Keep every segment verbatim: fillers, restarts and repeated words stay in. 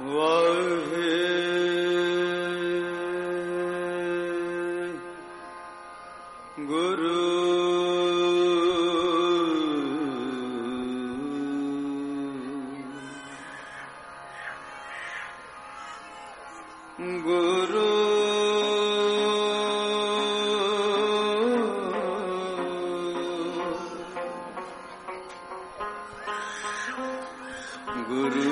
वाहे गुरु गुरु गुरु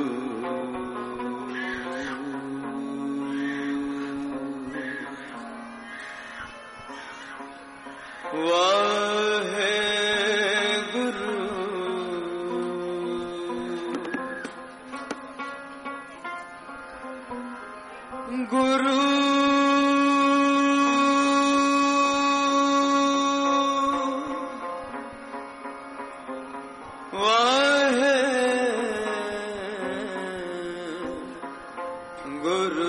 वाहे गुरु गुरु वाहे गुरु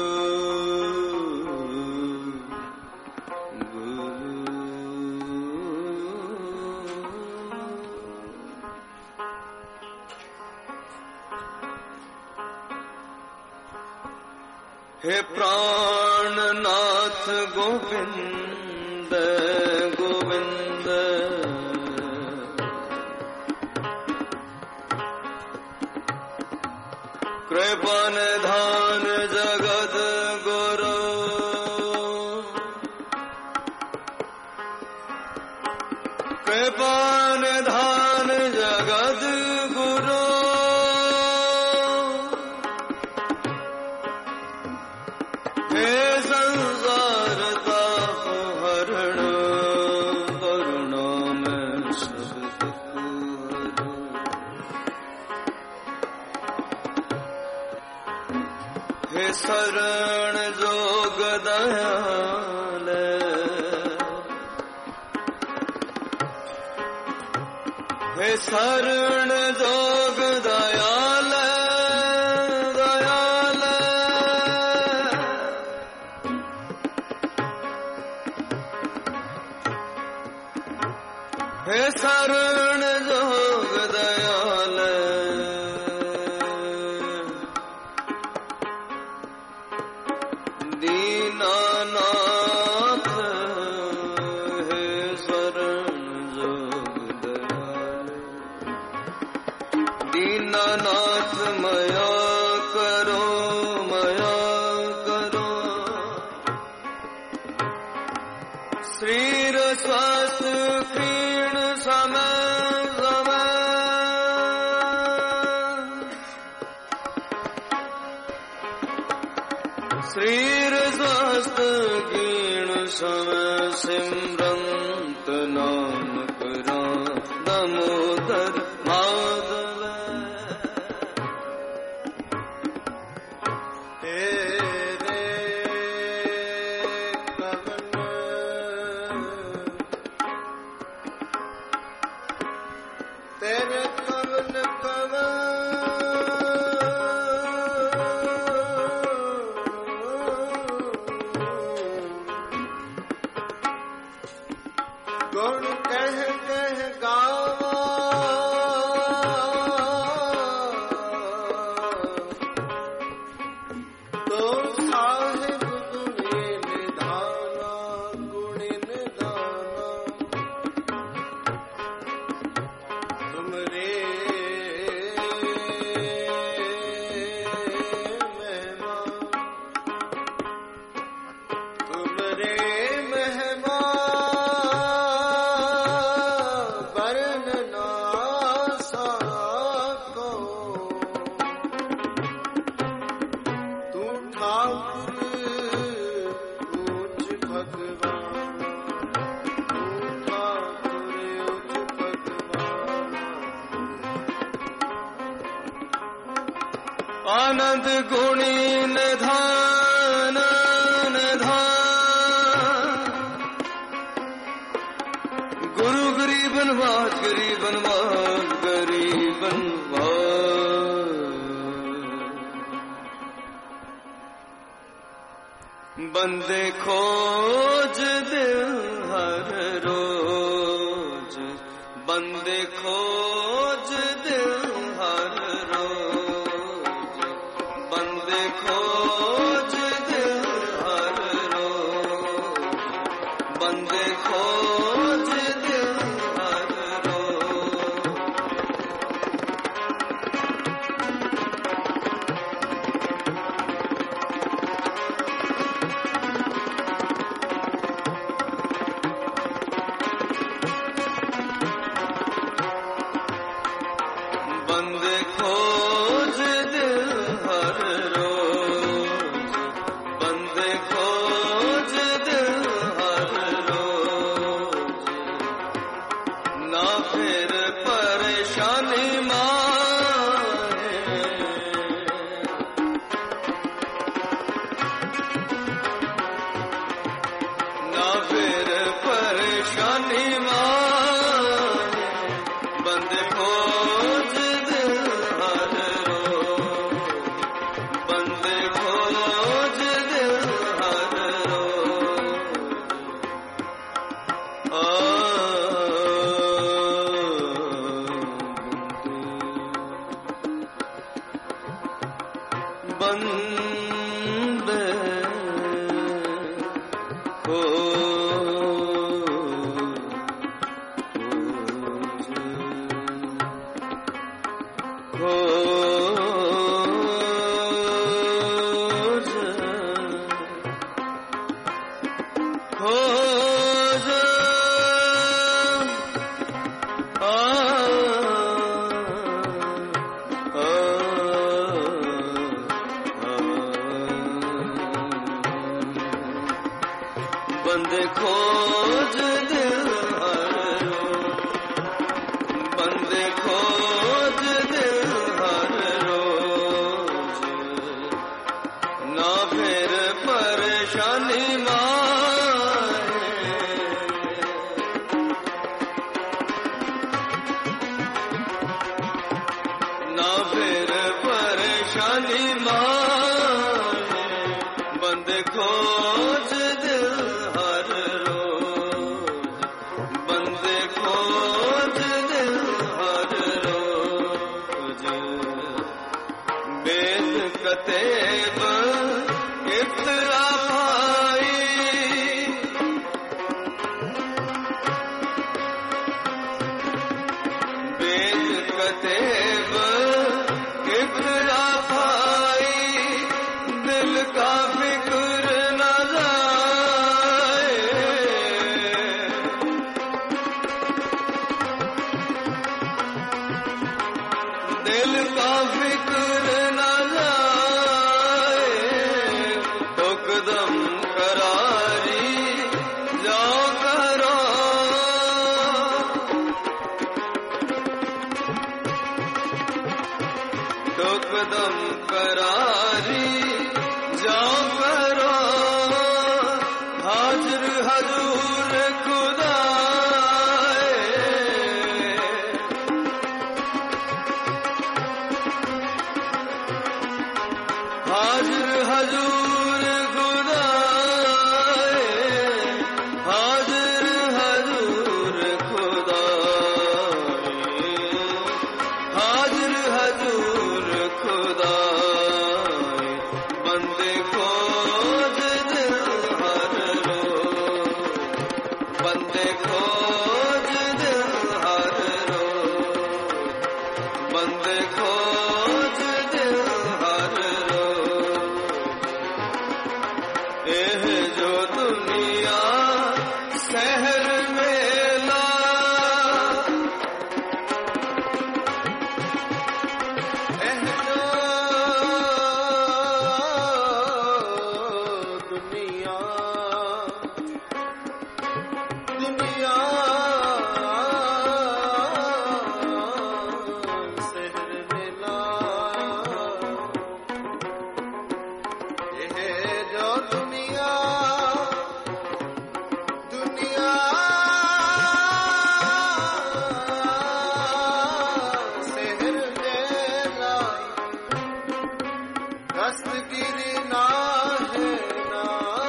हे प्राणनाथ गोविंद गोविंद कृपा निधान जगत गुरु कृपा निधान जगत गुरु हे संसार ताप हरण करुणा में सब दुख हे शरण जोग दयाल हे शरण जोग दयाल दयाल हे शरण जोग दयाल दीनानाथ हे शरण जोग दयाल दीनानाथ मया करो मया करो शरीर स्वास्थ्य क्षीण समय समय शरीर स्वास्थ्य क्षीण समय सिमरंत नाम करा दामोदर माधव तेरे कवन तेरे कवन कवन गुण कह कह गावा तो साहिब गुणे निधाना गुणे निधाना तुमरे महिमा तुमरे महिमा आनंद गुणी निधान निधान गुरु गरीबन बात गरीबन बात गरीबन बात बंदे खोज दिल हर रोज बंदे खोज दिल हर रोज फिर परेशानी मारे, ना फिर परेशानी मारे, बंदे खोज दिल हर रोज, बंदे खोज दिल हर रोज। आ बंदे बंदे खोज दिल हर रोज, बंदे खोज दिल हर रोज, ना फिर परेशानी मारे, ना फिर परेशानी मारे, बंदे खोज दिल हर रोज, बंदे खोज दिल हर रोज। बेद कतेब इफ्तरा भाई, बेद कतेब इफ्तरा भाई, दिल का फिक्र न जाए, दिल का फिक्र न जाए, ठोकदम करारी जाओ करो, ठोकदम करारी जाओ करो, हाजिर हजूर खुदाए, हाजिर हजूर खुदाए, हाजिर हजूर खुदाए, हाजिर हजूर खुदाए, बंदे खोज दिल हर रोज, बंदे खोज दिल हर रोज, बंदे खोज दिल हर रोज। एह जो दुनिया शहर मेला, एह जो दुनिया दुनिया शहर मेला, एह जो दुनिया दुनिया शहर मेला, दस्तगिरी ना है ना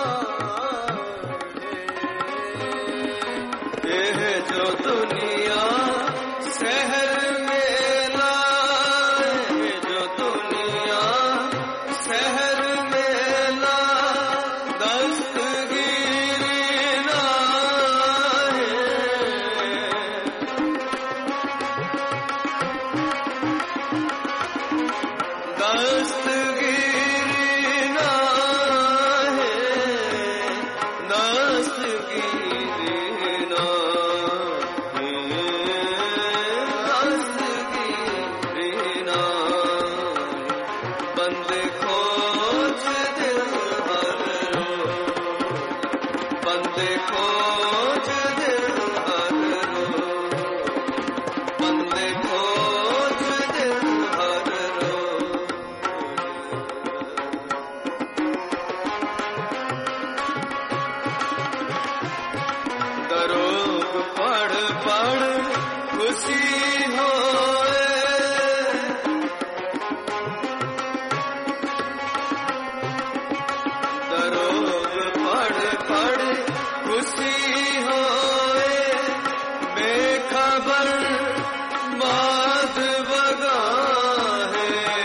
है, एह जो दुनिया शहर मेला, एह जो दुनिया शहर मेला, दस्तगिरी ना है, दस्तगिरी ना है, दस्तगिरी ना है, दस्तगिरी ना है, बंदे खोज दिल हर रोज, बंदे खोज दिल हर रोज, पढ़ खुशी होए, दरोग पढ़ पढ़ खुशी होए, बेखबर बात बगा है,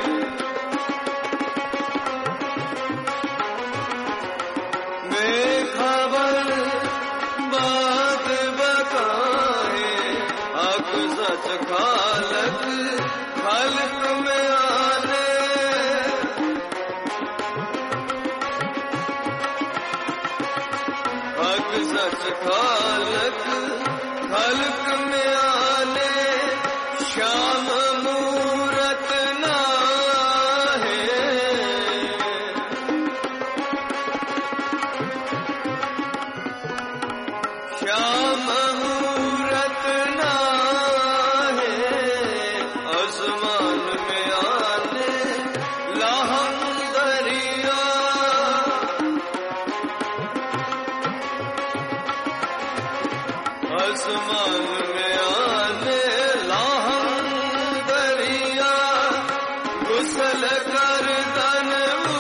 बेखबर बात बगा है, हक सच खालक खालक में आने, हक सच खालक खालक में आने, श्याम मूरत ना है, श्याम मूरत ना है, आसमान में आने लाहम दरिया, आसमान में आने लाहम दरिया, गुसल कर तन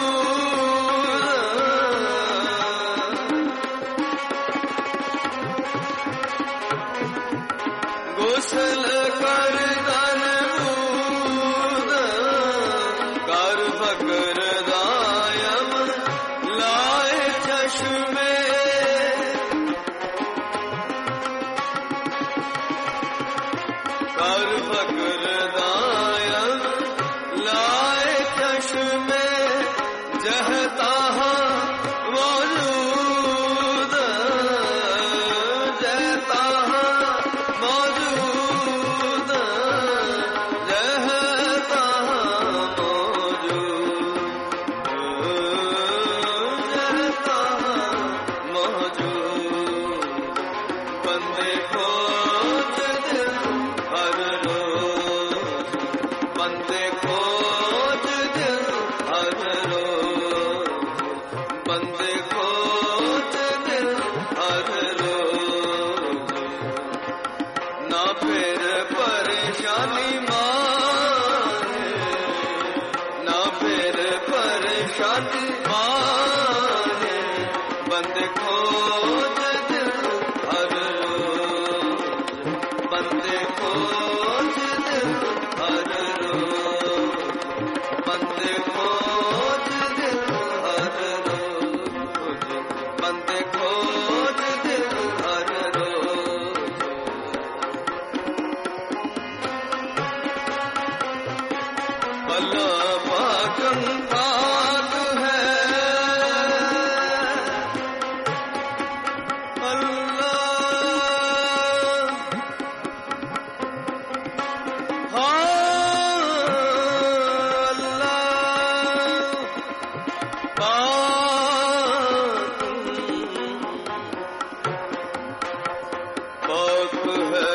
गुसल कर तन कर फकर दायम लाए चश्मे, कर फकर दायम लाए चश्मे, जहता मौजूद, जहता मौजूद, जहता मौजूद, जहता मौजूद, बंदे खोज दिल हर रोज, बंदे खोज दिल हर रोज, बंदे खोज दिल हर रोज, ना फिर परेशानी माने, ना फिर परेशानी माने, बंदे खोज दिल हर रोज, बंदे खोज दिल हर रोज, बंदे खोज दिल हर रोज, बंदे खोज दिल हर रोज, अल्लाह पाकम पाक है, अल्लाह हाँ, अल्लाह पाक पाक है,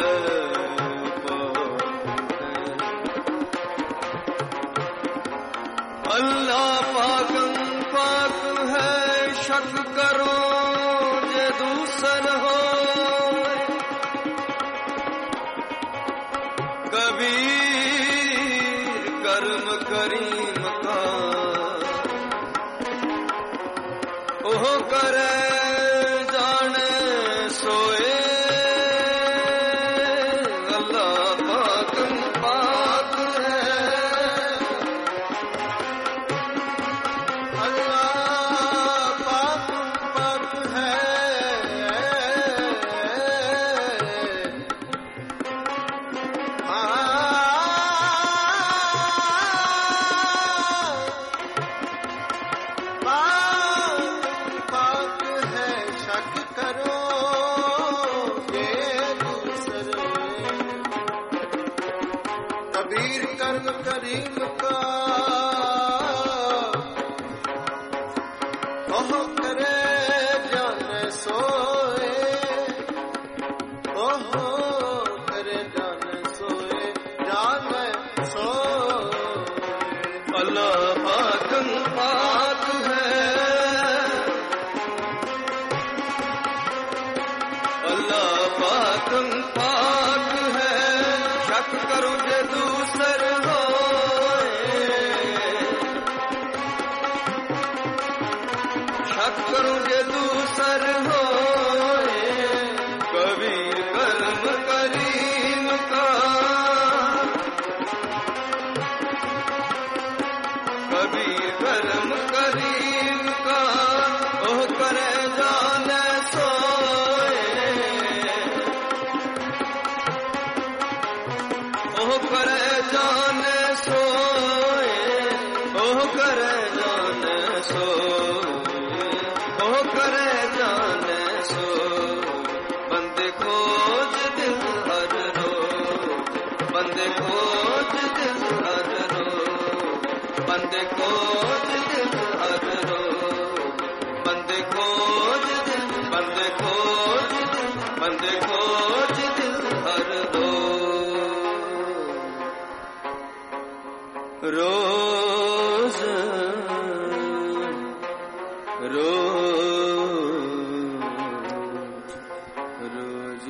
पाक है, अल्लाह पाकम पाक है, शक करो जे दूसर हो, कबीर कर्म करीम का ओह करे जाने सोए, अल्लाह पाकम पाक है, अल्लाह पाकम पाक है, पाक है, शक करो ये दूसरे, कबीर कर्म करीम का ओह करे जाने सोए, ओह करे जाने सोए, जाने सोए, अल्लाह पाकम पाक है, अल्लाह पाक करे जाने सोए, ओह करे जाने सोए, ओह करे जाने सोए। बंदे खोज दिल हर रोज, बंदे खोज दिल हर रोज, बंदे खोज दिल हर रोज, बंदे खोज दिल, बंदे खोज दिल, बंदे खोज दिल हर रोज। रोज रोज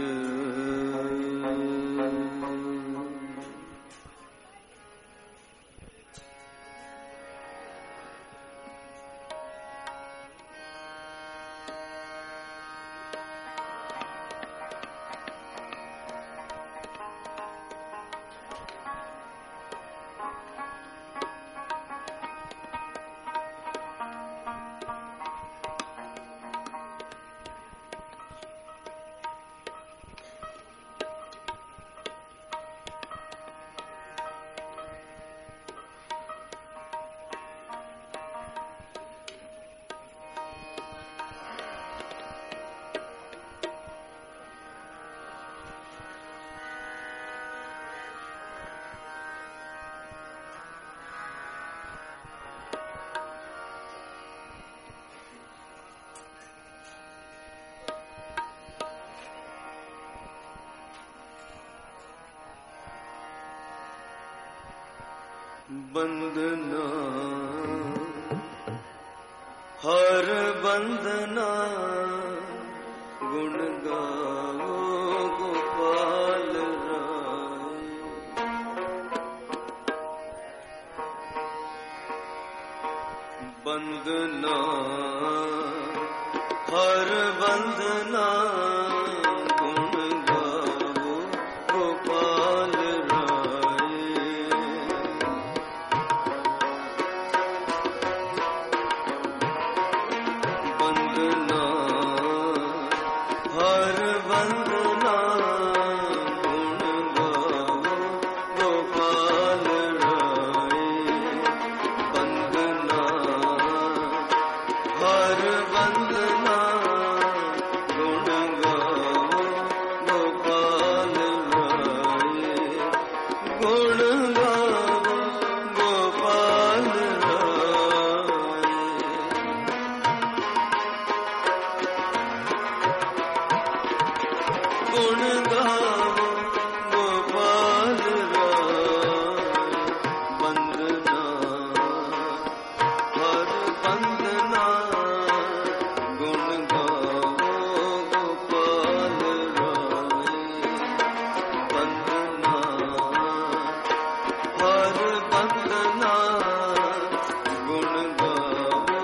बंदना हर बंदना गुण गाओ गोपाल राय। बंदना हर बंदना गुण गाओ गोपाल राय। बंदना हर बंदना गुण गाओ गोपाल राय। बंदना हर बंदना गुण गाओ गोपाल राय। गुण गाओ गोपाल राय। गुण गाओ गोपाल राय। बंदना हर बंदना गुण गाओ गोपाल राय। बंदना हर बंदना गुण गाओ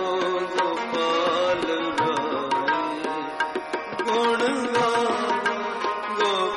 गोपाल राय। गुण गाओ गोपाल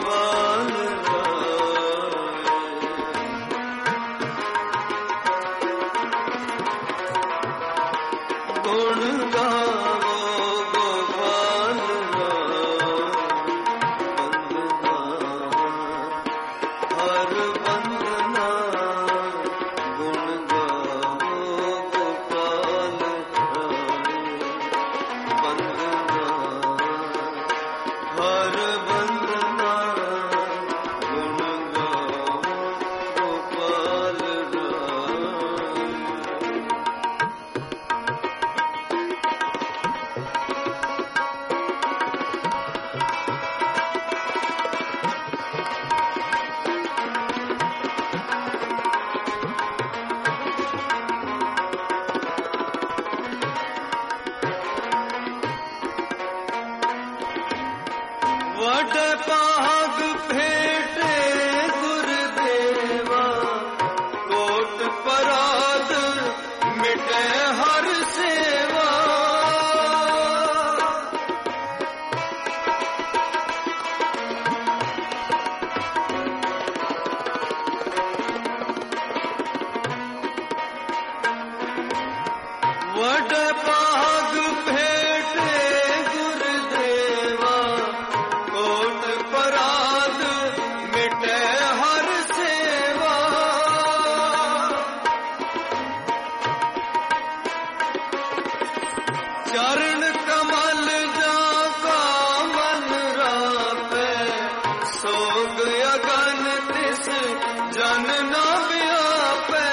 सोग अगन तिस जन ना व्यापै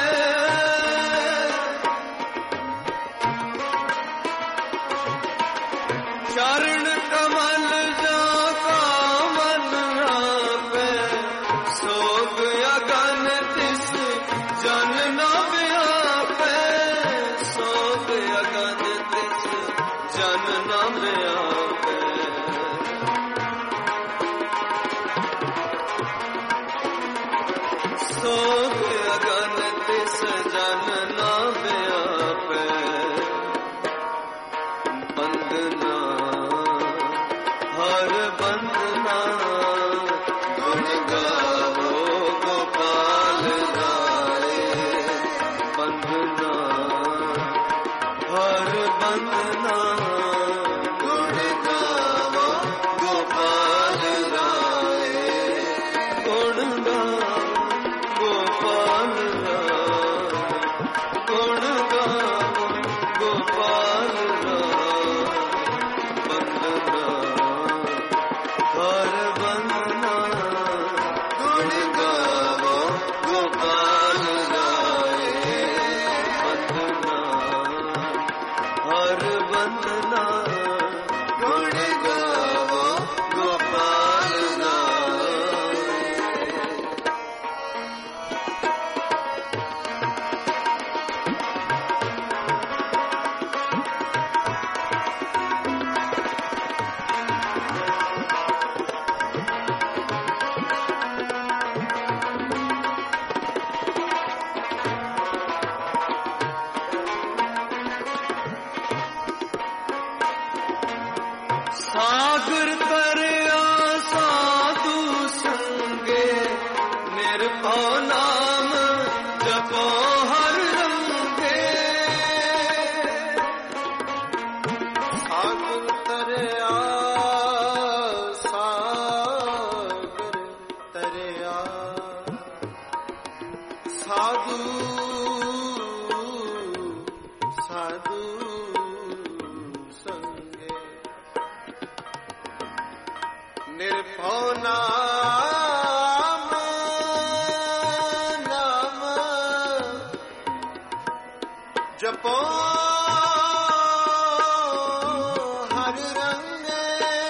चरण कमल जाका मन आपै सोग अगन तिस जन ना व्यापै सोग अगन तिस जन ना व्यापै सोग अगन तिस जन ना व्यापै बंदना हर बंदना गुण गावो गोपाल गाए बंदना हर बंदना गुण गावो गोपाल गाए गुण गावो गोपाल गाए गुण गावो गोपाल गाए बंदना हर बंदना गुण गावो गोपाल गाए बंदना हर बंदना गुण गावो गोपाल गाए सागर तरया साधु संगे निर्भव नाम जपो हर रंगे सागर तरया सागर तरया साधु साधु संगे निर्भव नाम नाम जपो हर रंगे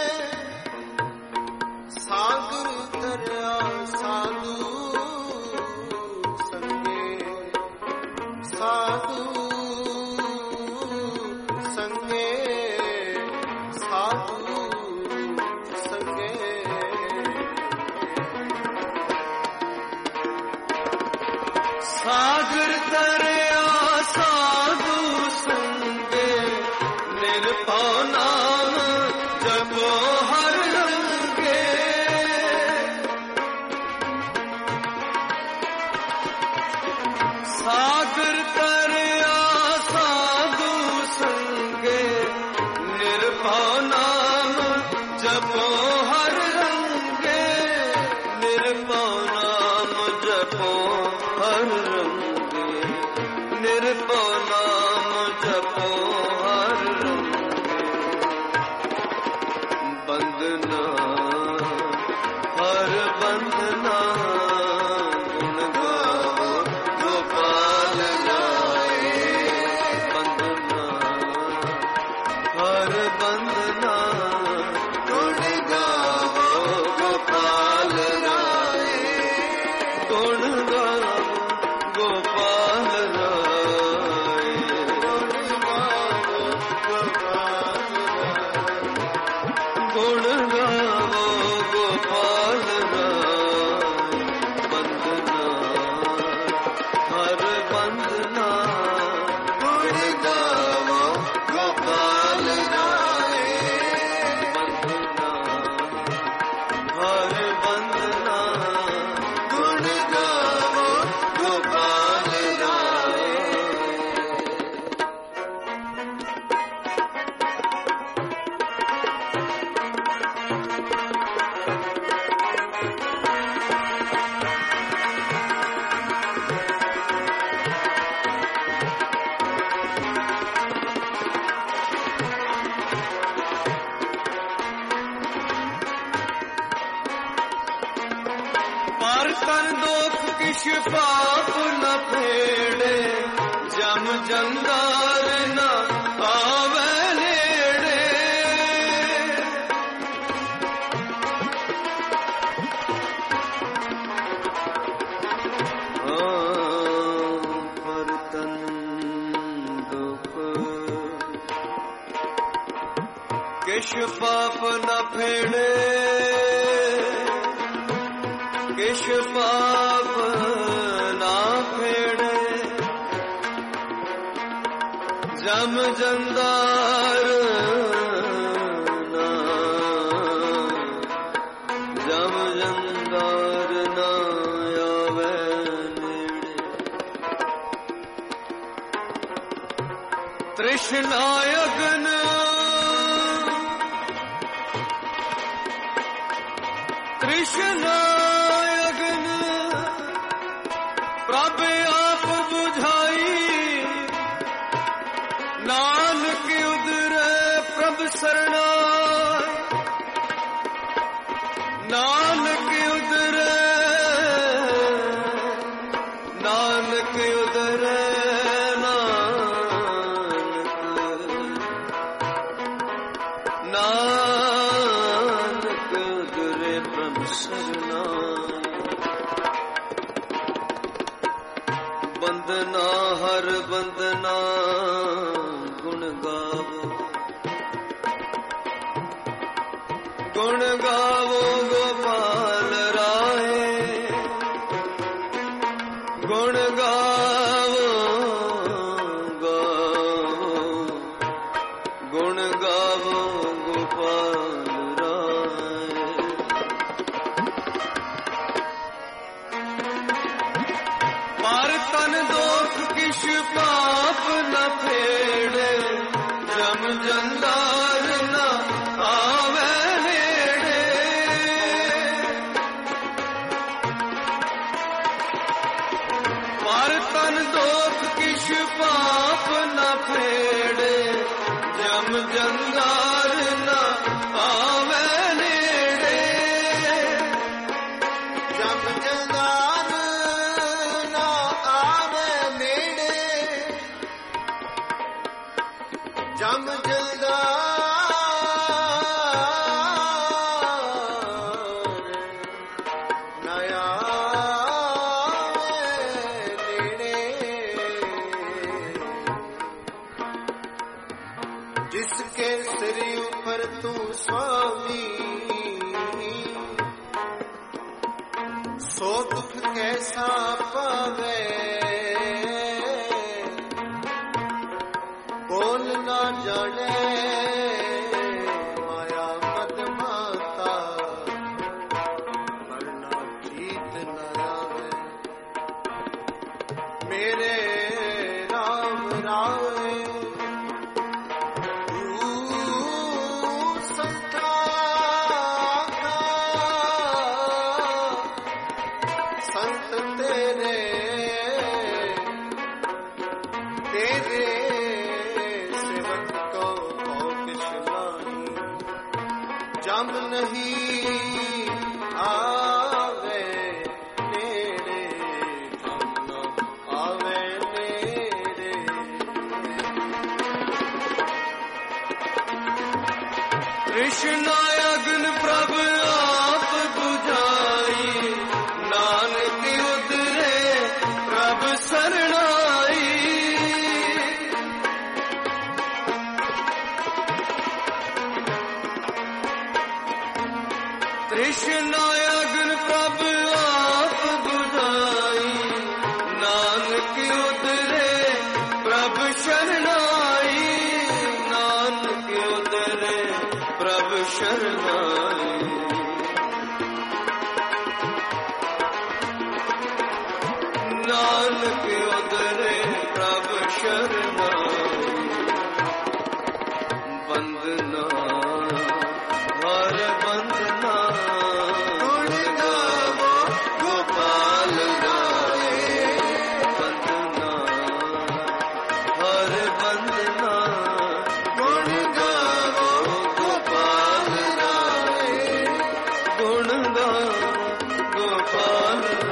सागर तरया साधु संगे साधु संगे साधु संगे सागर तरया साधु संगे निर्भव नाम जपो हर रंगे सागर तरया साधु संगे निर्भव नाम जपो हर रंगे निर्भव नाम जपो हर रंगे निर्भव नाम जपो हर रंगे बंदना हर बंदना गुण गावो गोपाल गाए बंदना हर बंदना गुण गावो गोपाल गाए गुण गावो गोपाल गाए तन दोख किश पाप न फेड़े, जम जंगार न आवे नेड़े। पर तन दुख किश पाप न फेड़े, किश पाप ना फेड़े, जम जंदार ना, जम जंदार ना आवे नेड़े। तृष्णा अगन तृष्णा अगन प्रभ आप बुझाई, नानक उदरे प्रभ शरणाई, नानक उदरे, नानक उदरे, नानक नानक उदरे प्रभ शरणाई। बंदना हर बंदना गुण गावो, गुण गावो गोपाल राय, गुण गावो गावो, गुण गावो गोपाल राय। पर तन दोख किश पाप न फेड़े, जम जंदार न आवे नेड़े। पर तन दोख किश पाप न फेड़े, जम जंदार न आवे नेड़े। जम जंदार न आवे नेड़े, जम जंदार न आवे नेड़े। जिसके सिर ऊपर तू स्वामी, सो दुख कैसा पावे। बोल ना जाने माया मद माता, मरना जीत न आवे। मेरे राम रावे संत तेरे, तेरे सेवक को किश नहीं, जम नहीं आवे नेड़े, जम न आवे नेड़े। कृष्णा अग्न प्रभ आप बुझाई, नानक उदरे प्रभ शरणाई। तृष्णा अग्न प्रभ आप बुझाई, नानक उदरे प्रभ शरणाई, नानक उदरे प्रभ शरणाई। नानक उदरे प्रभ शरणाई। वंदना हर वंदना, गुण गावो गोपाल राय। वंदना हर वंदना, गुण गावो गोपाल राय, गुण गावो गोपाल राय।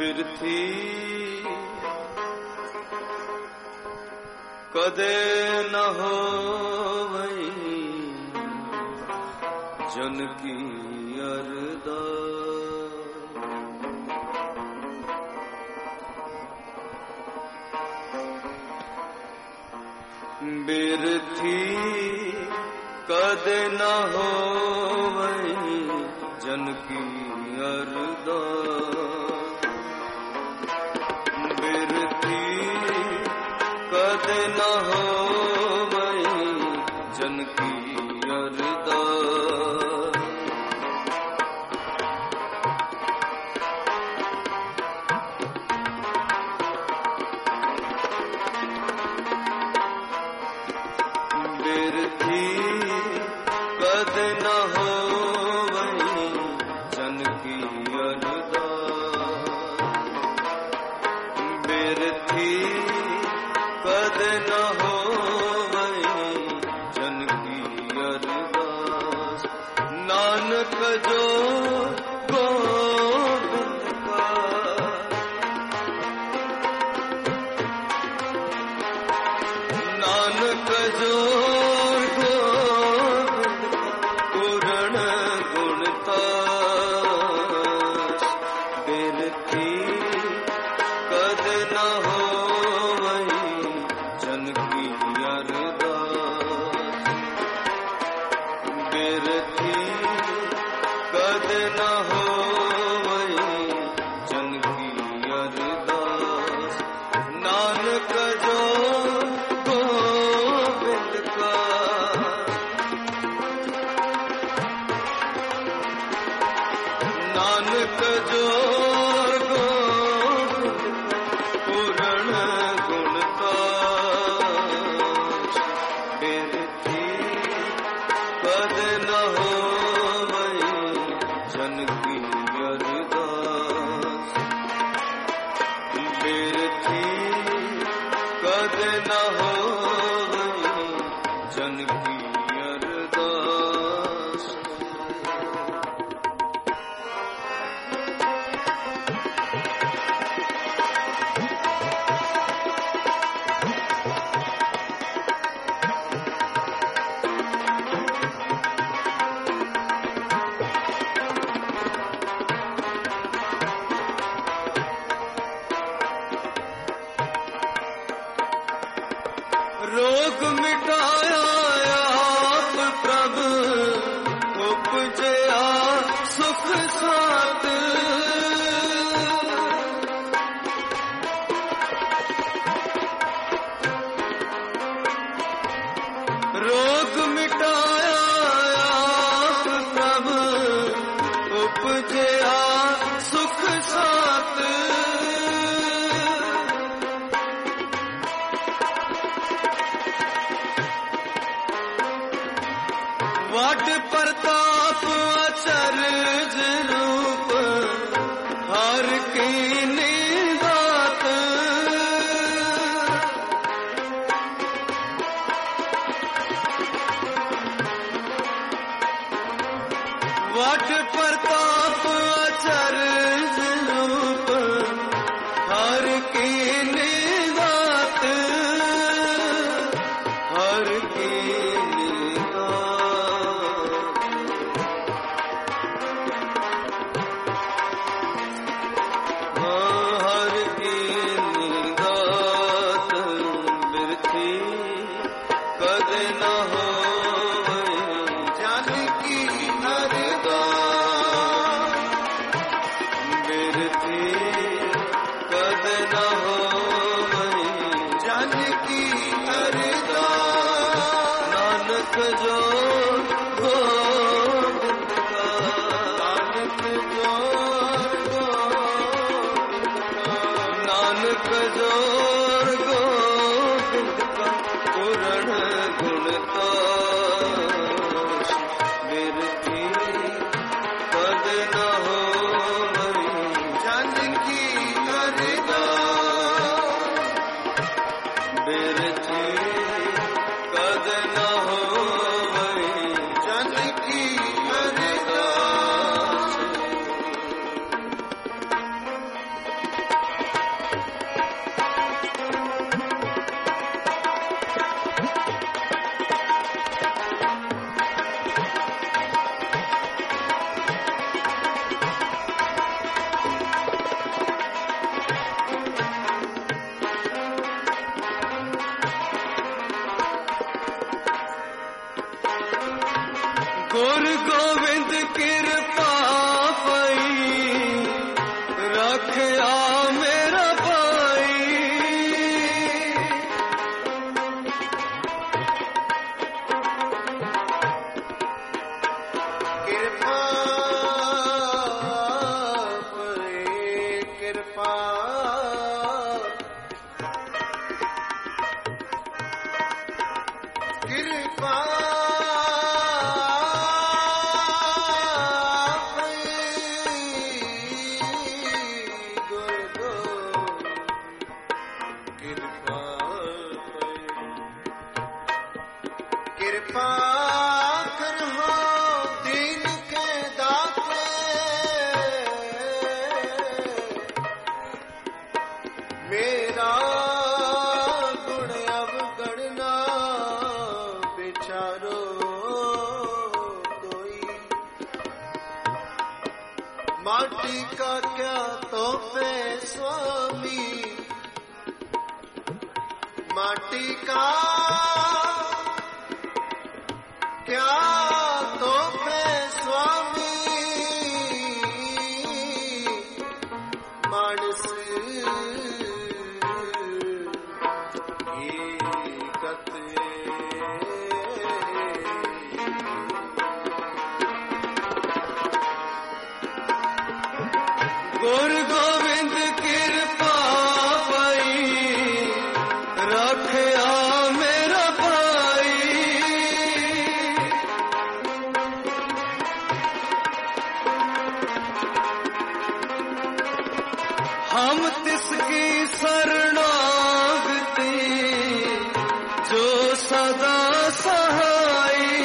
बिरथी कदे न होवई जन की अरदास। बिरथी कदे न होवई जन की अरदास। बिरथी कदे न होवई जन की अरदास। बिरथी कदे न होवई जन की अरदास। बिरथी कदे न होवई जन की अरदास। नानक जो गोविंद का नानक जो नानक जो पूर्ण गुणतास। बिरथी कदे न होवई जन की अरदास। बिरथी कदे न होवई जन की अरदास। रोग मिटाया आप प्रभु उपजया सुख साथ। रोग मिटाया आप प्रभु उपजया सुख साथ। वाट प्रताप अचरज रूप हर की निदात। वाट प्रताप अचरज रूप हर की निदात। हर की कदे न होवई जन की अरदास। बिरथी कदे न होवई जन की अरदास। नानक जो गोविंद का नानक जो नानक जो गोविंद का पूर्ण गुणतास। बिरथी कदे न होवई जन की अरदास। बिरथी कदे न होवई जन की अरदास। गुरु गोविंद कृपा पई रखया मेरा भाई कृपा पई कृपा कृपा कृपा करहो दीन के दाते मेरा गुण अवगणना विचारो कोई माटी का क्या तोहफे स्वामी माटी का क्या तोहफे स्वामी मानस की गते गुरु गोविंद कृपा पई रखया मेरा हम तिसकी शरणागति जो सदा सहाई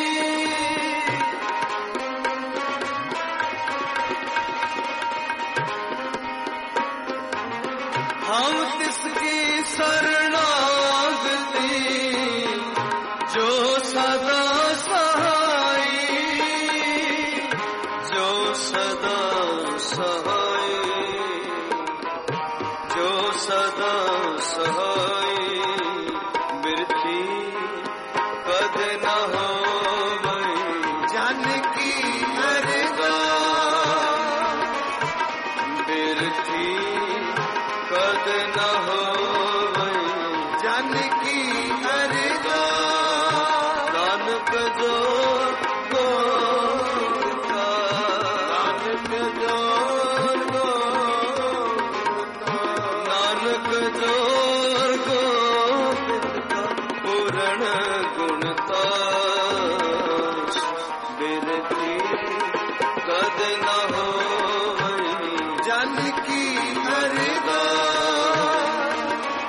हम तिसकी शरणागति जो सदा सहाई जो सदा सहाई जो सदा सहाय बिरथी कद न होवै जानकी अरगान बिरथी कद न होवै जानकी अरगान नानक जो गोता नानक जो नानक जोर गोविंद का पूर्ण गुणता बिरथी कद न होवै जानकी अरगान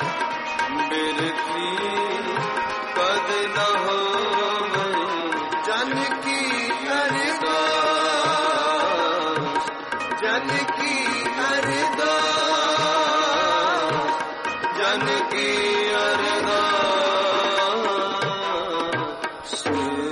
बिरथी कद न होवै जानकी अरगान जानकी अरगान जानकी अरदास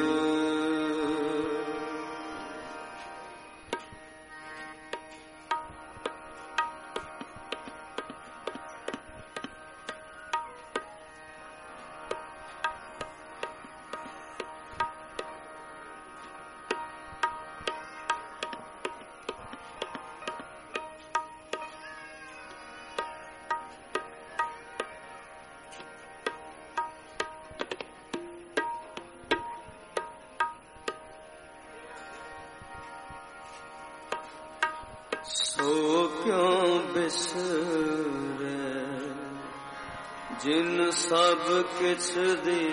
सो क्यों बिसरे जिन सब किछ दे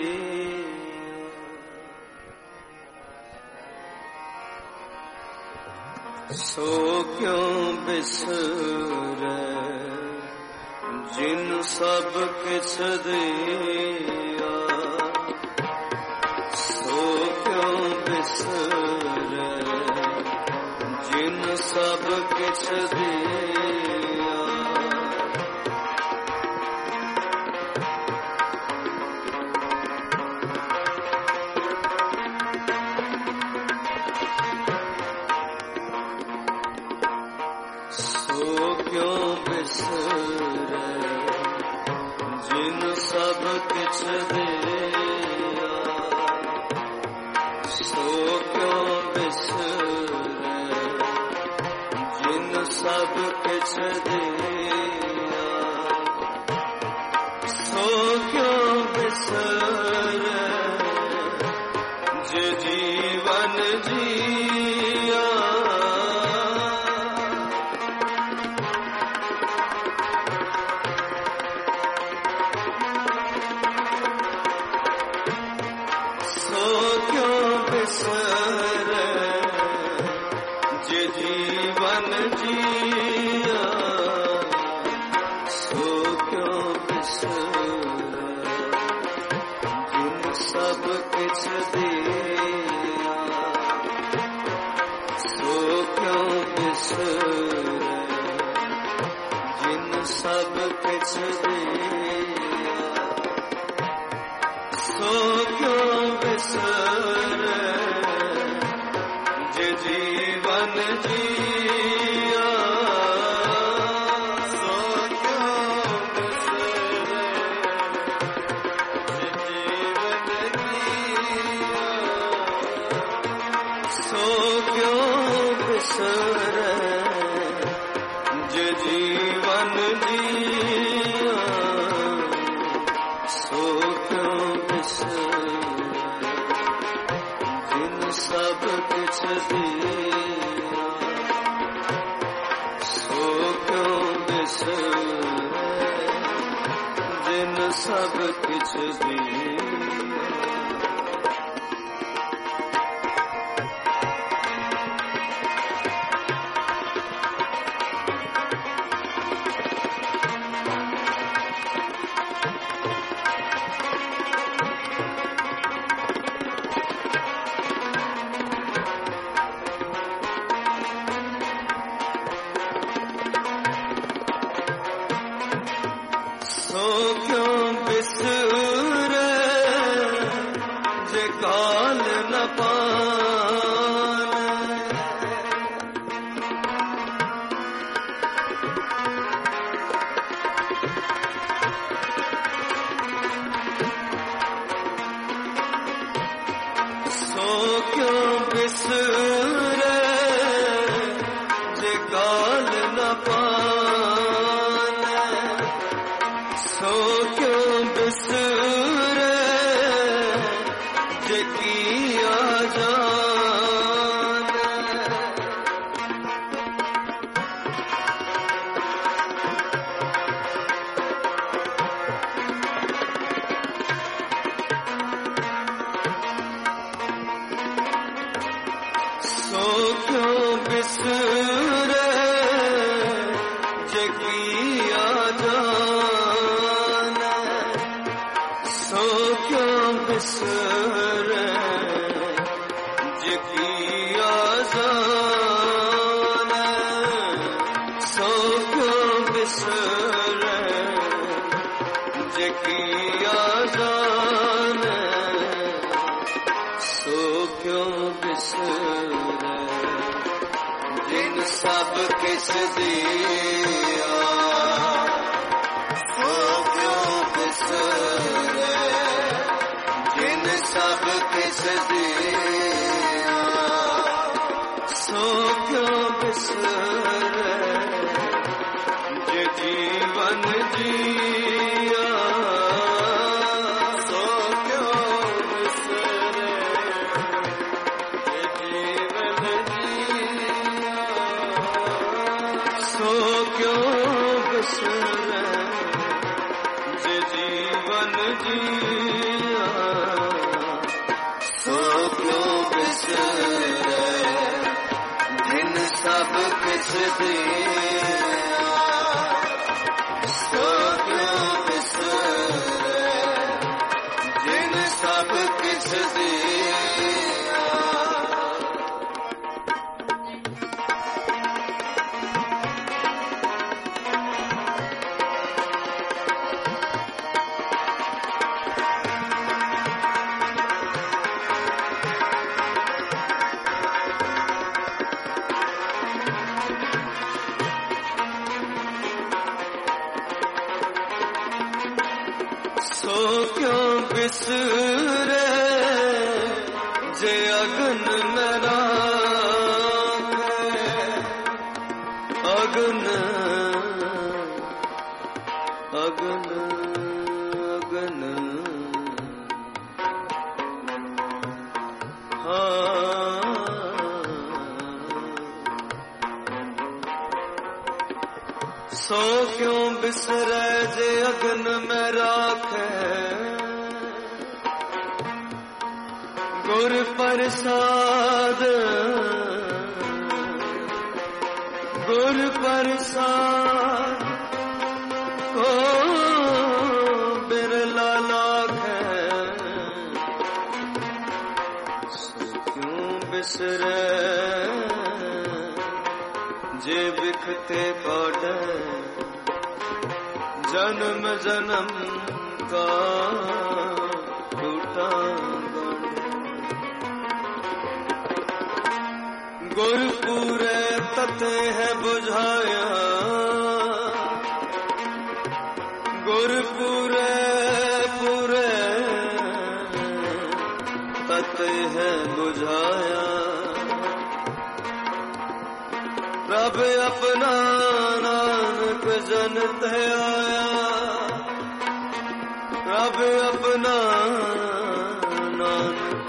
सो क्यों बिसरे जिन सब किछ दिया सो क्यों बिसरे जिन सब किछ दिया सो क्यों बिसरे जिन सब किछ दिया सो क्यों बिसरे जिन सब किछ दिया, सो क्यों बिसरे जे जीवन जिया। सो क्यों बिसरे जे जीवन जिया, सो क्यों बिसरे जिन सब किछ दिया, सो क्यों बिसरे जिन सब किछ दिया, सो क्यों बिसरे जे जीवन जिया, सो क्यों बिसरे जे जीवन जिया, सो क्यों बिसरे जे जीवन जिया, सो क्यों बिसरे जिन सब कुछ दिया, सो क्यों बिसरे जिन सब कुछ दिया। सो क्यों बिसरे जे काल न पाने, सो क्यों बिसरे जे काल न पाने, सो क्यों बिसरे जे किया जाने, सो क्यों बिसरे जे किया जाने, सो क्यों बिसरे जे किया जाने, सो क्यों बिसरे जे किया जाने, सो क्यों बिसरे जिन सब किछ दिया, सो क्यों बिसरे जिन सब किछ दिया, सो क्यों बिसरे जे जीवन जिया, सो क्यों बिसरे जे जीवन जिया, सो क्यों बिसरे जे जीवन जिया, सो क्यों बिसरे जिन सब किछ दिया, सो क्यों बिसरे जिन सब किछ दिया। सो क्यों बिसरे जे अग अगन में राखे, अगन अगन अगन हाँ। सो क्यों बिसरे जे अगन में राखे, गुर प्रसाद गुर प्रसाद को बिरला लाखे। सो क्यों बिसरे जे बिखते काटे, जन्म जन्म का टूटा गुर पूरे तते है बुझाया, गुर पूरे पूरे तते है बुझाया। रब अपना नानक जन ते आया, रब अपना नानक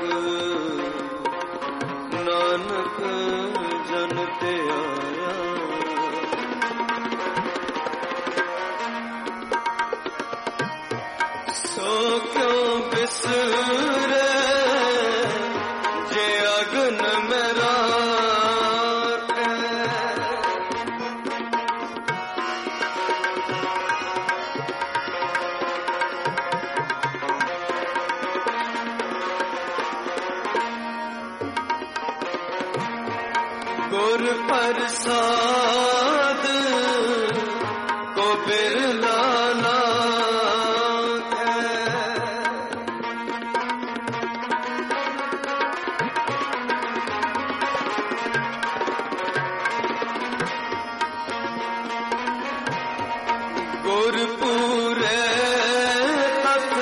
नानक जन ते आया। सो क्यों बिसरे जे अगन में राखे, गुर प्रसाद को बिरला लाखे। गुर पूरे तक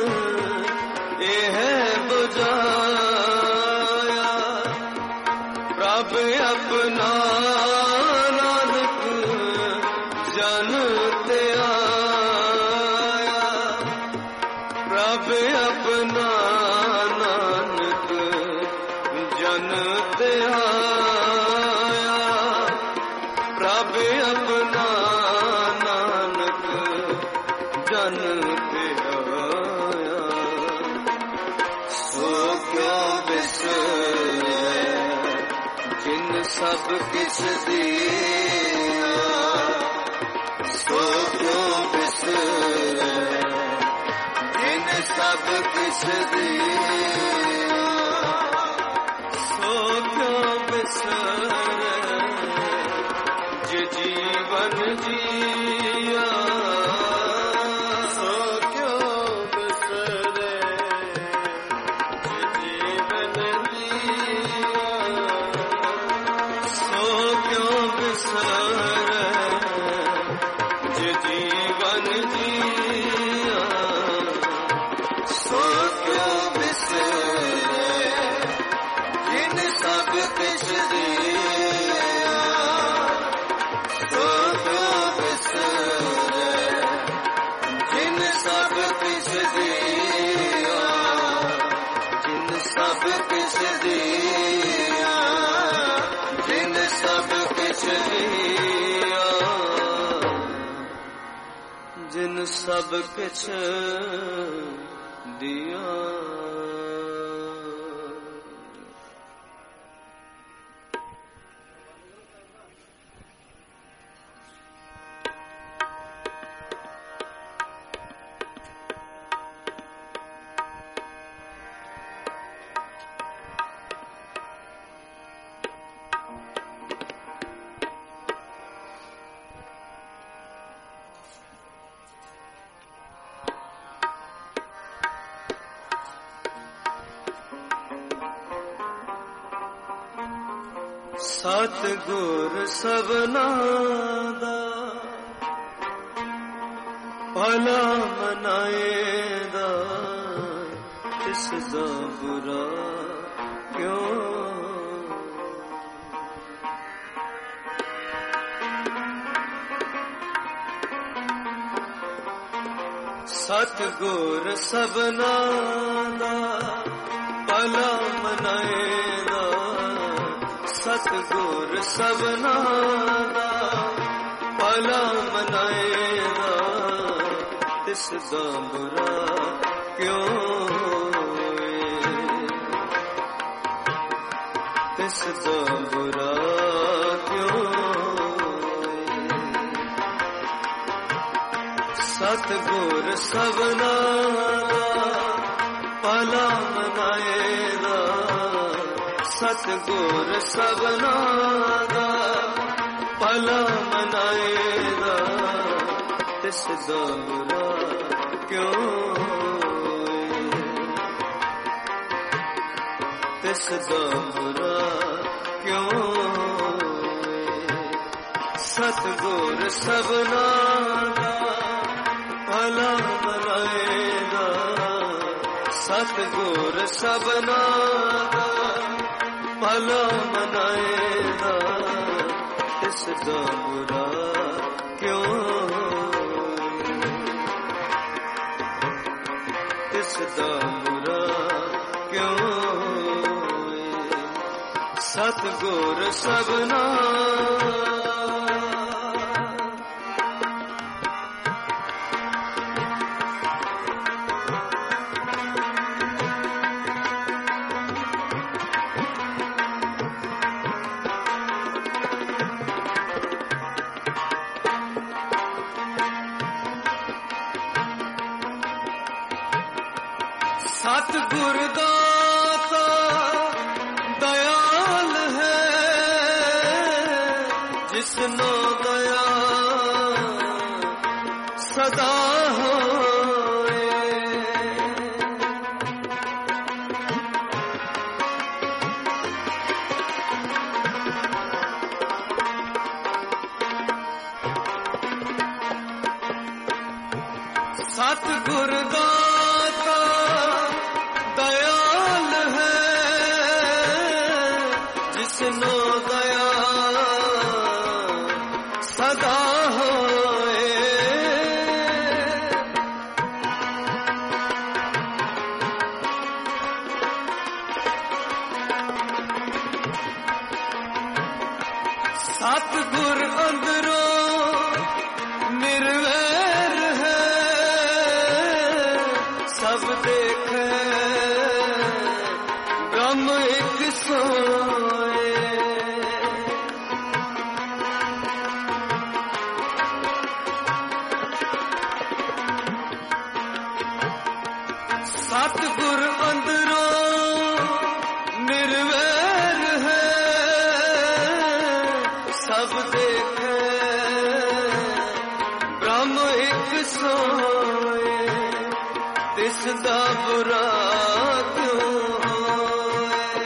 यह बुझाया, रब अपना नानक जन ते आया, रब अपना नानक जन ते आया, रब अपना नानक जन ते आया। सो क्यों बिसरे जिन सब किस दिया, सो क्यों बिसरे जिन सब किस दिया, सो क्यों बिसरे जे जीवन जिया, सो क्यों बिसरे जे जीवन जिया, सो क्यों बिसरे जे जीवन जिया, सो क्यों बिसरे जिन सब किछ दिया, सो क्यों बिसरे जिन सब किछ दिया, जिन सब किछ दिया, जिन सब किछ दिया, जिन सब किछ दिया। सतगुर सबना दा भला मनाएदा, इसदा बुरा क्यों ਸਤਿਗੁਰ ਸਭਨਾ ਦਾ ਭਲਾ ਮਨਾਏਗਾ, ਸਤਿਗੁਰ ਸਭਨਾ ਦਾ ਭਲਾ ਮਨਾਏਗਾ, ਤਿਸ ਦਾ ਬੁਰਾ ਕਿਉਂ ਹੋਏ, ਤਿਸ ਦਾ ਬੁਰਾ ਕਿਉਂ ਹੋਏ। ਸਤਿਗੁਰ ਸਭਨਾ ਦਾ ਭਲਾ ਮਨਾਏਗਾ, ਸਤਿਗੁਰ ਸਭਨਾ ਦਾ ਭਲਾ ਮਨਾਏਗਾ, ਤਿਸ ਦਾ ਬੁਰਾ ਕਿਉਂ ਹੋਏ, ਤਿਸ ਦਾ ਬੁਰਾ ਕਿਉਂ ਹੋਏ। ਸਤਿਗੁਰ ਸਭਨਾ ਦਾ ਭਲਾ ਮਨਾਏਗਾ, ਸਤਿਗੁਰ ਸਭਨਾ ਦਾ ਭਲਾ ਮਨਾਏਗਾ, ਤਿਸ ਦਾ ਬੁਰਾ ਕਿਉਂ ਹੋਏ, ਤਿਸ ਦਾ ਬੁਰਾ ਕਿਉਂ ਹੋਏ। ਸਤਿਗੁਰ ਸਭਨਾ ਸਤਿਗੁਰ ਦਾਤਾ ਦਇਆਲ ਹੈ, ਜਿਸਨੋ ਦਇਆ ਸਦਾ ਹੋਏ। ਸਤਿਗੁਰ ਦਾਤਾ ਦਇਆਲ ਹੈ, ਜਿਸਨੋ ਦਇਆ ਸਦਾ ਹੋਏ। ਸਤਿਗੁਰ ਅੰਦਰੋਂ ਨਿਰਵੈਰ ਹੈ, ਸਭ ਦੇਖੇ ਬ੍ਰਹਮ ਇੱਕ ਸੋਏ। ਸਤਿਗੁਰ ਅੰਦਰੋਂ ਨਿਰਵੈਰ ਹੈ, ਸਭ ਦੇਖੇ ਬ੍ਰਹਮ ਇੱਕ ਸੋਏ, ਤਿਸ ਦਾ ਬੁਰਾ ਕਿਉਂ ਹੋਏ,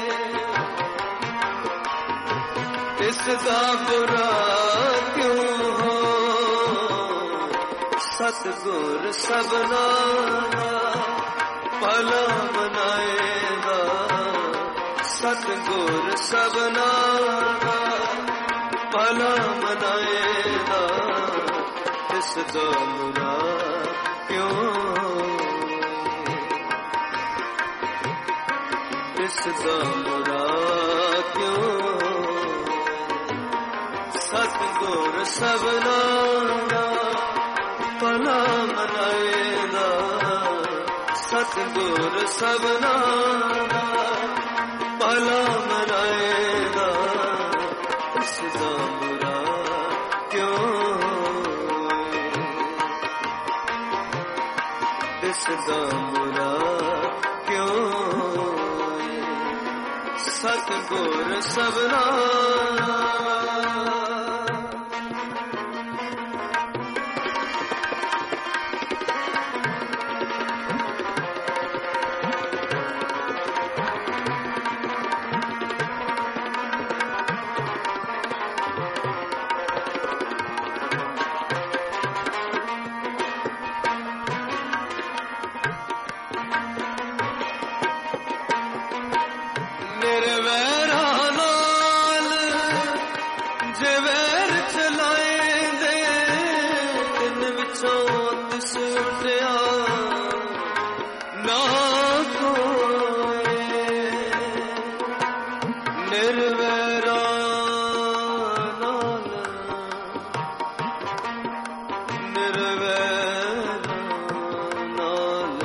ਤਿਸ ਦਾ ਬੁਰਾ ਕਿਉਂ ਹੋਏ। ਸਤਿਗੁਰ ਸਭਨਾ ਦਾ ਭਲਾ ਮਨਾਏਗਾ, ਸਤਿਗੁਰ ਸਭਨਾ ਦਾ ਭਲਾ ਮਨਾਏਗਾ, ਤਿਸ ਦਾ ਬੁਰਾ ਕਿਉਂ ਹੋਏ, ਤਿਸ ਦਾ ਬੁਰਾ ਕਿਉਂ ਹੋਏ। ਸਤਿਗੁਰ ਸਭਨਾ ਦਾ ਭਲਾ ਮਨਾਏਗਾ, ਸਤਿਗੁਰ ਸਭਨਾ ਦਾ ਭਲਾ ਮਨਾਏਗਾ, ਤਿਸ ਦਾ ਬੁਰਾ ਕਿਉਂ ਹੋਏ, ਤਿਸ ਦਾ ਬੁਰਾ ਕਿਉਂ ਹੋਏ। ਸਤਿਗੁਰ ਸਭਨਾ ਨਿਰਵੈਰਾ ਨਾਲ ਨਿਰਵੈਰਾ ਨਾਲ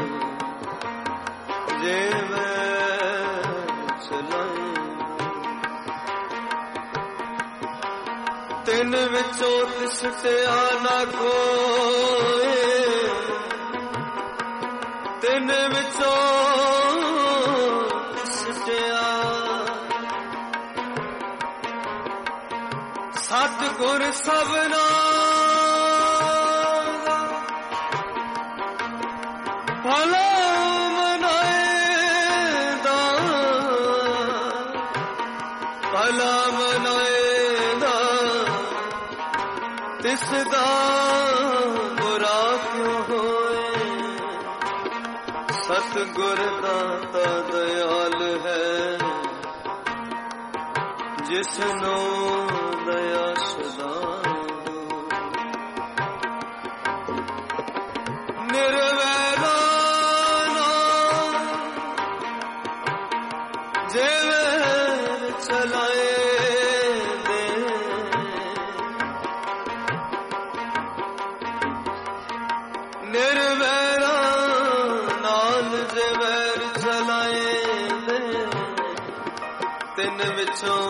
ਜਿਵੇਂ ਚਲਾਏ ਤਿੰਨ ਵਿੱਚੋਂ ਤਿਸ ਟਿਆ ਨਾ ਕੋਏ ਤਿੰਨ ਵਿੱਚੋਂ ਤਿਸ ਟਿਆ ਸਤਿਗੁਰ ਸਭਨਾ ਭਲਾ ਮਨਾਏਦਾ ਭਲਾ ਮਨਾਏਦਾ ਤਿਸ ਦਾ ਬੁਰਾ ਕਿਉਂ ਹੋਏ ਸਤਿਗੁਰ ਦਾਤਾ ਦਇਆਲ ਹੈ ਜਿਸ ਨੂੰ ਦਇਆ ਸਦਾ ਨਿਰਵੈਰਾ ਜਿਵੇਂ ਚਲਾਏ ਦੇ ਨਿਰਵੈਰਾ ਨਾਲ ਜਿਵੇਂ ਚਲਾਏ ਦੇ ਤਿੰਨ ਵਿੱਚੋਂ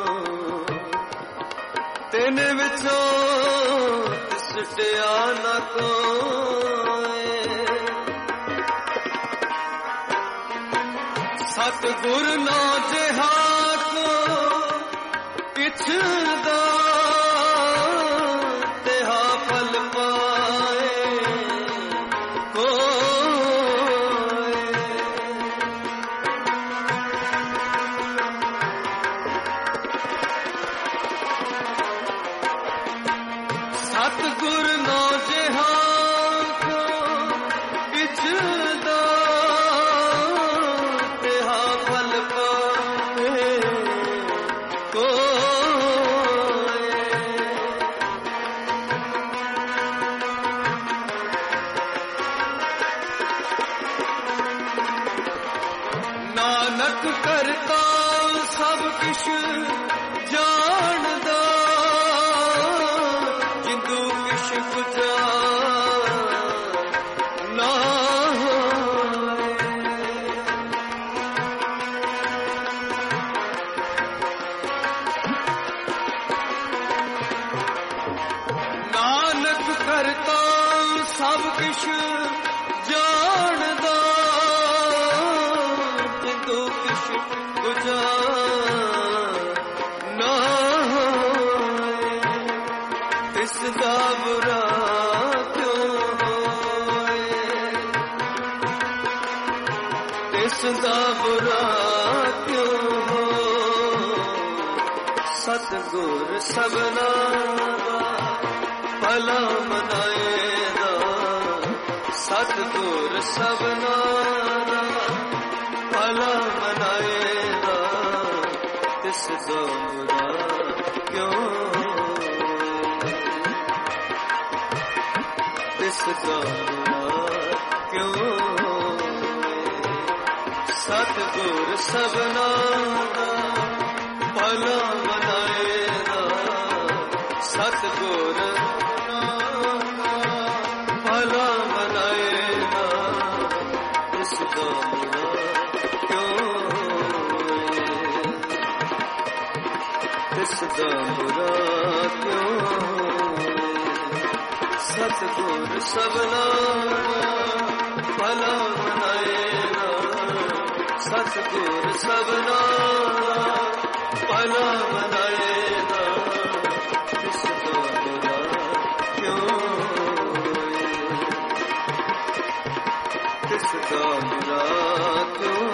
ਤਿੰਨ ਵਿੱਚੋਂ ਤਿਸ ਟਿਆ ਨਾ ਕੋਏ ਸਤਿਗੁਰ ਨਾ ਜਿਹਾ ਕੋ ਇਛਦਾ ਤਿਹਾ ਫਲ ਪਾਏ ਕੋਏ ਸਤਿਗੁਰ ਨਾ ਜਿਹਾ ਕੋ ਇਛਦਾ ਤਿਹਾ ਫਲ ਪਾਏ ਕੋਏ ਨਾਨਕ ਕਰਤਾ ਸਭ ਕਿਛ ਜਾਣਦਾ ਜਿੰਦੂ ਕਿਛ ਬੁਝਾ ਨਾ ਹੋਏ ਨਾਨਕ ਕਰਤਾ ਸਭ ਕਿਛ ਜਾਣਦਾ ਜਿੰਦੂ ਕਿਛ ਬੁਝਾ ਨਾ ਹੋਏ ਤਿਸ ਦਾ ਬੁਰਾ ਕਿਉਂ ਹੋਏ ਤਿਸ ਦਾ ਬੁਰਾ ਕਿਉਂ ਹੋਏ ਸਤਿਗੁਰ ਸਭਨਾ ਦਾ ਭਲਾ ਮਨਾਏਦਾ ਸਤਿਗੁਰ ਸਭਨਾ ਦਾ ਭਲਾ ਮਨਾਏਦਾ ਤਿਸ ਦਾ ਬੁਰਾ ਕਿਉਂ ਤਿਸ ਦਾ ਬੁਰਾ ਕਿਉਂ ਸਤਿਗੁਰ ਸਭਨਾ ਦਾ ਭਲਾ ਮਨਾਏਦਾ ਸਤਿਗੁਰ ਭਲਾ ਮਨਾਏਦਾ ਤਿਸ ਦਾ ਬੁਰਾ ਕਿਉਂ ਤਿਸ ਦਾ ਬੁਰਾ ਕਿਉਂ ਸਤਿਗੁਰ ਸਭਨਾ ਭਲਾ ਮਨਾਏਦਾ ਸਤਿਗੁਰ ਸਭਨਾ ਭਲਾ ਮਨਾਏਦਾ ਤਿਸ ਦਾ ਬੁਰਾ ਕਿਉਂ ਤਿਸ ਦਾ ਬੁਰਾ ਕਿਉਂ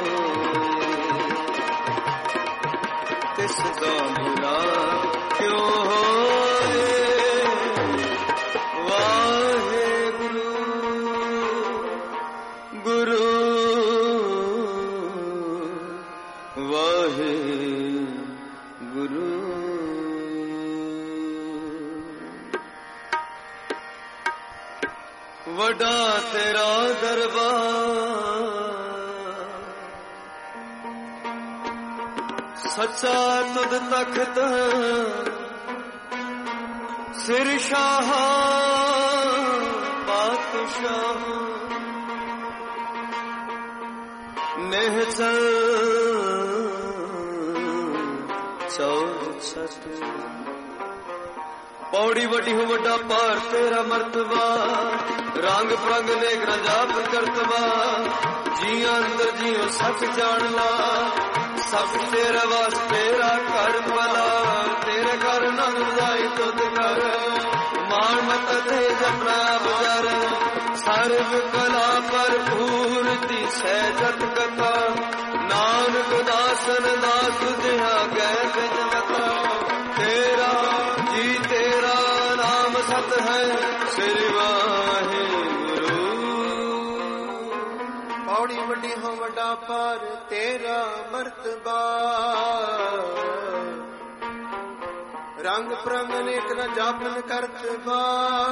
ਤਿਸ ਦਾ ਬੁਰਾ ਕਿਉਂ ਹੋਏ ਵਾਹਿਗੁਰੂ ਗੁਰੂ ਵਾਹਿਗੁਰੂ ਵੱਡਾ ਤੇਰਾ ਦਰਬਾਰ ਸੱਚਾ ਤੁਧ ਤਖਤ ਸਿਰ ਸ਼ਾਹ ਪਾਤਸ਼ਾਹ ਨਿਹਚਲ ਚੌਸਠ ਪੌੜੀ ਵੱਡੀ ਹੋ ਵੱਡਾ ਪਾਰ ਤੇਰਾ ਮਰਤਬਾ ਰੰਗ ਪ੍ਰੰਗ ਨੇਕ ਰੰਜਾਪ ਕਰਤਬਾ ਜੀਆਂ ਅੰਦਰ ਜੀਓ ਸੱਚ ਜਾਣ ਲਾ ਸਭ ਤੇਰਾ ਵਾਸ ਤੇਰਾ ਘਰ ਭਲਾ ਤੇਰੇ ਘਰ ਨੰਦ ਜਾਈ ਤੁਧ ਘਰ ਮਾਨ ਮਤ ਤੇ ਜਪਨਾ ਬਜਰ ਸਰਬ ਕਲਾ ਭਰਪੂਰ ਦੀ ਸਹਿਜਤ ਕਥਾ ਨਾਨਕ ਦਾਸਨ ਦਾਸ ਜਿਹਾ ਗਏ ਬਿਜਮਤਾ ਤੇਰਾ ਜੀ ਤੇਰਾ ਨਾਮ ਸਤ ਹੈ ਸ੍ਰੀ ਵਾਹਿਗੁਰੂ ਪੌੜੀ ਵੱਡੀ ਹੋ ਵੱਡਾ ਪਰ ਤੇਰਾ ਮਰਤਬਾ ਰੰਗ ਪ੍ਰੰਗ ਨੇਕ ਨ ਜਾਪਨ ਕਰਤਬਾ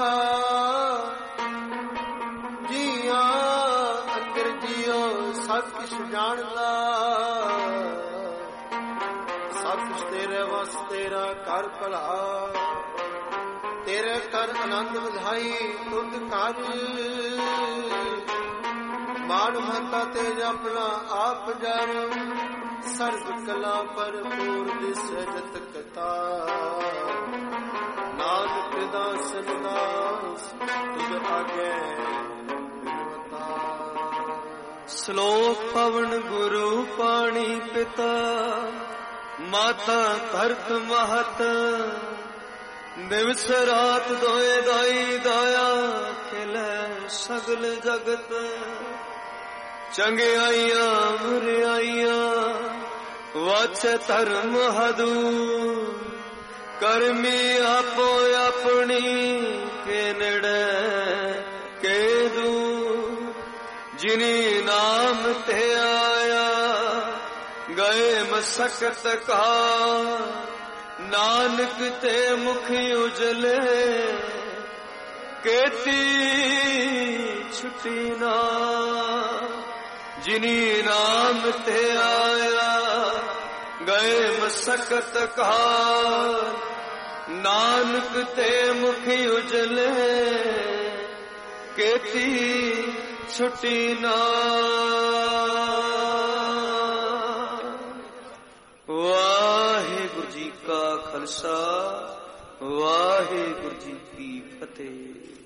ਜੀਆਂ ਅੰਦਰ ਜੀਓ ਸਭ ਕੁਛ ਜਾਣਦਾ ਸਭ ਕੁਛ ਤੇਰੇ ਵਸ ਤੇਰਾ ਕਰ ਭਲਾ ਤੇਰੇ ਕਰ ਆਨੰਦ ਵਧਾਈ ਤੁਧ ਕਰ ਮਾਨ ਮਹਤਾ ਤੇ ਆਪਣਾ ਆਪ ਜਰ ਸਰਬ ਕਲਾ ਭਰਪੂਰ ਦਿਸ ਜਤ ਕਥਾ ਨਾਨਕ ਦਾਸ ਦਾਸ ਤੁਧ ਆਗੇ ਸ਼ਲੋਕ ਪਵਨ ਗੁਰੂ ਪਾਣੀ ਪਿਤਾ ਮਾਤਾ ਧਰਤ ਮਹਤ ਦਿਵਸ ਰਾਤ ਦੋਏ ਦਾਈ ਦਾਇਆ ਖਿਲੇ ਸਗਲ ਜਗਤ ਚੰਗਿਆਈਆਂ ਮੁਰਿਆਈਆਂ ਵਾਚ ਧਰਮ ਹਦੂ ਕਰਮੀ ਆਪੋ ਆਪਣੀ ਕੇ ਨੜੇ ਕੇ ਦੂ ਜਿਨੀ ਨਾਮ ਤੇ ਆਇਆ ਗਏ ਮਸਕਤ ਕਾ ਨਾਨਕ ਤੇ ਮੁਖ ਉਜਲੇ ਕੇਤੀ ਛੁਟੀ ਨਾ ਜਿਨੀ ਨਾਮ ਤੇ ਆਇਆ ਗਏ ਮਸਕਤ ਕਾ ਨਾਨਕ ਤੇ ਮੁਖ ਉਜਲੇ ਕੇਤੀ ਛੁਟੀ ਨਾ ਵਾਹਿਗੁਰੂ ਜੀ ਕਾ ਖਾਲਸਾ ਵਾਹਿਗੁਰੂ ਜੀ ਕੀ ਫਤਿਹ।